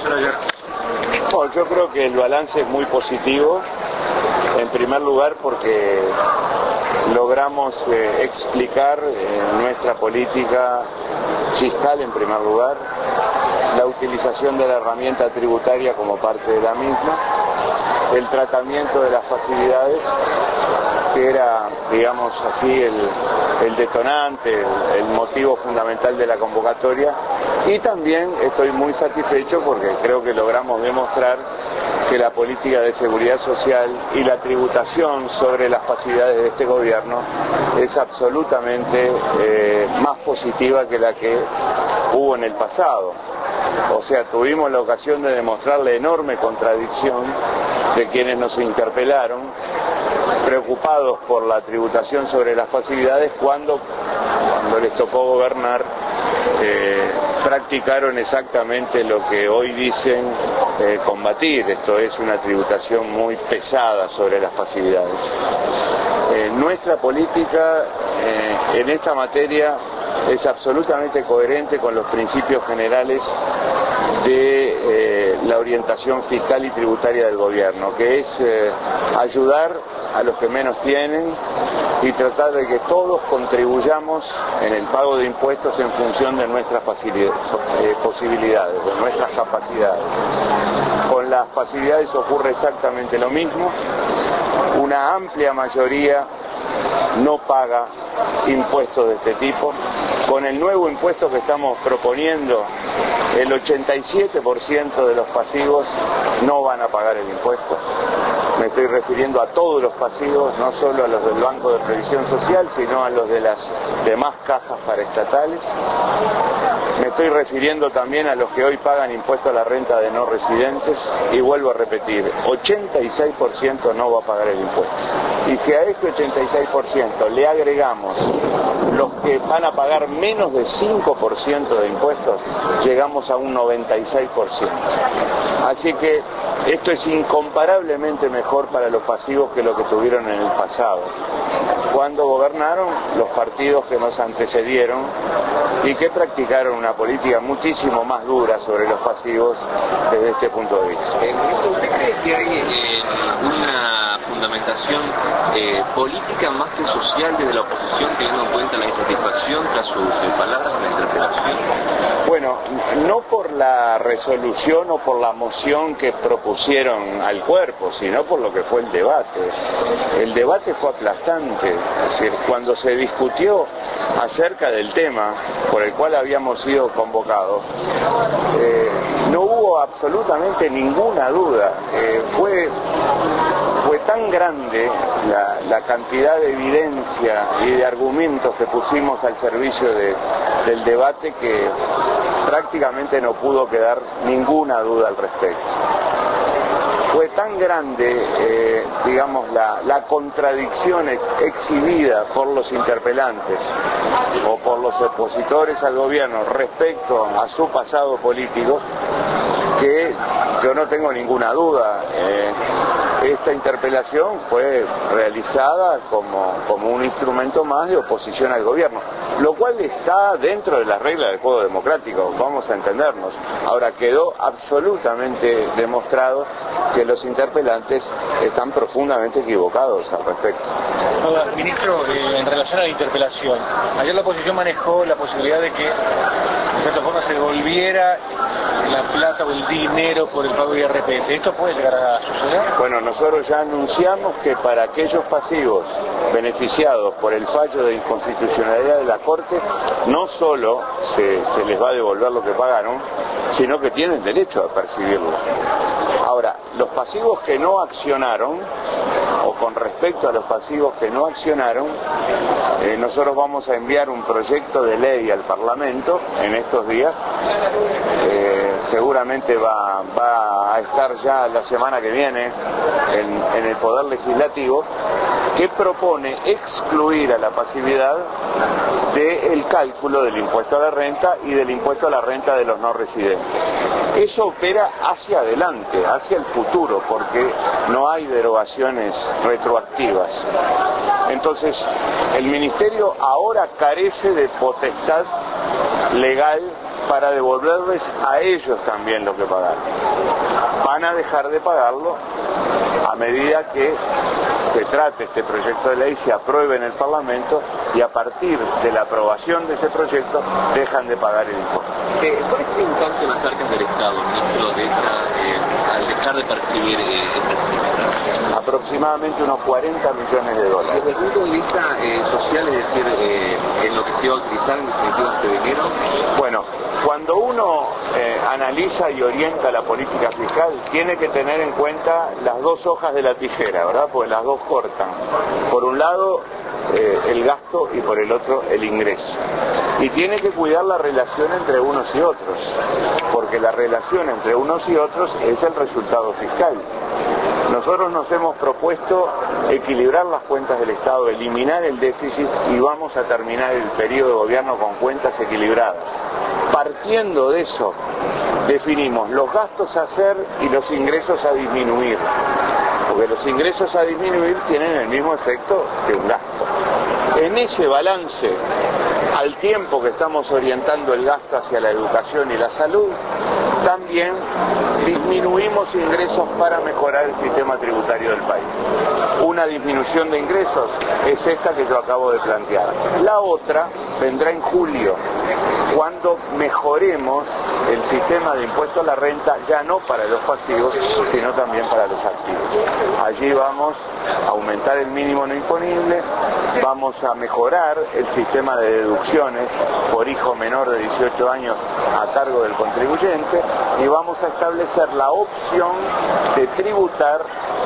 conocer ayer? Bueno, yo creo que el balance es muy positivo, en primer lugar porque logramos explicar nuestra política fiscal en primer lugar, la utilización de la herramienta tributaria como parte de la misma, el tratamiento de las facilidades, que era, digamos así, el detonante, el motivo fundamental de la convocatoria, y también estoy muy satisfecho porque creo que logramos demostrar que la política de seguridad social y la tributación sobre las facilidades de este gobierno es absolutamente más positiva que la que hubo en el pasado. O sea, tuvimos la ocasión de demostrar la enorme contradicción de quienes nos interpelaron, preocupados por la tributación sobre las facilidades, cuando les tocó gobernar, practicaron exactamente lo que hoy dicen combatir, esto es una tributación muy pesada sobre las facilidades. Nuestra política en esta materia es absolutamente coherente con los principios generales de la orientación fiscal y tributaria del gobierno, que es ayudar a los que menos tienen y tratar de que todos contribuyamos en el pago de impuestos en función de nuestras posibilidades, de nuestras capacidades. Con las facilidades ocurre exactamente lo mismo. Una amplia mayoría no paga impuestos de este tipo. Con el nuevo impuesto que estamos proponiendo, el 87% de los pasivos no van a pagar el impuesto. Me estoy refiriendo a todos los pasivos, no solo a los del Banco de Previsión Social, sino a los de las demás cajas paraestatales. Me estoy refiriendo también a los que hoy pagan impuesto a la renta de no residentes, y vuelvo a repetir, 86% no va a pagar el impuesto. Y si a este 86% le agregamos los que van a pagar menos de 5% de impuestos, llegamos a un 96%. Así que esto es incomparablemente mejor para los pasivos que lo que tuvieron en el pasado, cuando gobernaron los partidos que nos antecedieron y que practicaron una política muchísimo más dura sobre los pasivos desde este punto de vista. ¿Usted cree que hay una fundamentación política más que social desde la oposición, teniendo en cuenta la insatisfacción tras sus palabras en la interpelación? Bueno, no por la resolución o por la moción que propusieron al cuerpo, sino por lo que fue el debate. El debate fue aplastante. Es decir, cuando se discutió acerca del tema por el cual habíamos sido convocados, no hubo absolutamente ninguna duda. Fue tan grande la cantidad de evidencia y de argumentos que pusimos al servicio del debate que prácticamente no pudo quedar ninguna duda al respecto. Fue tan grande, digamos, la contradicción exhibida por los interpelantes o por los opositores al gobierno respecto a su pasado político, que yo no tengo ninguna duda. Esta interpelación fue realizada como un instrumento más de oposición al gobierno, lo cual está dentro de las reglas del juego democrático, vamos a entendernos. Ahora, quedó absolutamente demostrado que los interpelantes están profundamente equivocados al respecto. Ministro, en relación a la interpelación, ayer la oposición manejó la posibilidad de que de cierta forma se devolviera la plata o el dinero por el pago de IRPF. ¿Esto puede llegar a suceder? Bueno, nosotros ya anunciamos que para aquellos pasivos beneficiados por el fallo de inconstitucionalidad de la Corte, no solo se les va a devolver lo que pagaron, sino que tienen derecho a percibirlo. Ahora, los pasivos que no accionaron, o con respecto a los pasivos que no accionaron, nosotros vamos a enviar un proyecto de ley al Parlamento en estos días. Seguramente va a estar ya la semana que viene en el Poder Legislativo, que propone excluir a la pasividad del cálculo del impuesto a la renta y del impuesto a la renta de los no residentes. Eso opera hacia adelante, hacia el futuro, porque no hay derogaciones retroactivas. Entonces, el Ministerio ahora carece de potestad legal para devolverles a ellos también lo que pagaron. Van a dejar de pagarlo a medida que se trate este proyecto de ley, se apruebe en el Parlamento y a partir de la aprobación de ese proyecto dejan de pagar el impuesto. ¿Cuál es el impacto en las arcas del Estado, ministro, al dejar de percibir estas cifras? Aproximadamente unos 40 millones de dólares. Desde el punto de vista social, es decir, en lo que se va a utilizar en definitiva este dinero. Bueno, cuando uno analiza y orienta la política fiscal, tiene que tener en cuenta las dos hojas de la tijera, ¿verdad? Porque las dos cortan. Por un lado, el gasto y por el otro, el ingreso. Y tiene que cuidar la relación entre unos y otros, porque la relación entre unos y otros es el resultado fiscal. Nosotros nos hemos propuesto equilibrar las cuentas del Estado, eliminar el déficit y vamos a terminar el periodo de gobierno con cuentas equilibradas. Partiendo de eso, definimos los gastos a hacer y los ingresos a disminuir, porque los ingresos a disminuir tienen el mismo efecto que un gasto. En ese balance, al tiempo que estamos orientando el gasto hacia la educación y la salud, también disminuimos ingresos para mejorar el sistema tributario del país. Una disminución de ingresos es esta que yo acabo de plantear. La otra vendrá en julio, cuando mejoremos el sistema de impuesto a la renta, ya no para los pasivos, sino también para los activos. Allí vamos a aumentar el mínimo no imponible, vamos a mejorar el sistema de deducciones por hijo menor de 18 años a cargo del contribuyente y vamos a establecer la opción de tributar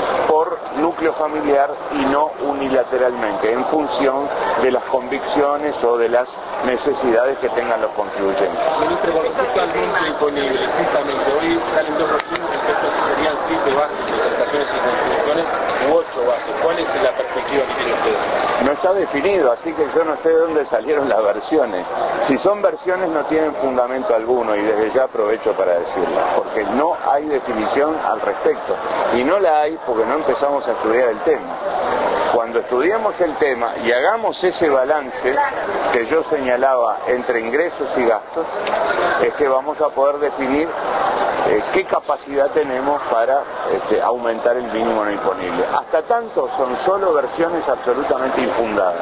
por núcleo familiar y no unilateralmente, en función de las convicciones o de las necesidades que tengan los contribuyentes. Ministro, con respecto al monto imponible, justamente hoy salen dos regímenes respecto a que serían 7 bases de prestaciones y contribuciones u 8 bases. ¿Cuál es la perspectiva que tiene usted? No está definido, así que yo no sé de dónde salieron las versiones. Si son versiones no tienen fundamento alguno y desde ya aprovecho para decirlo, porque no hay definición al respecto. Y no la hay porque no empezamos a estudiar el tema. Cuando estudiemos el tema y hagamos ese balance que yo señalaba entre ingresos y gastos, es que vamos a poder definir qué capacidad tenemos para aumentar el mínimo no imponible. Hasta tanto son solo versiones absolutamente infundadas.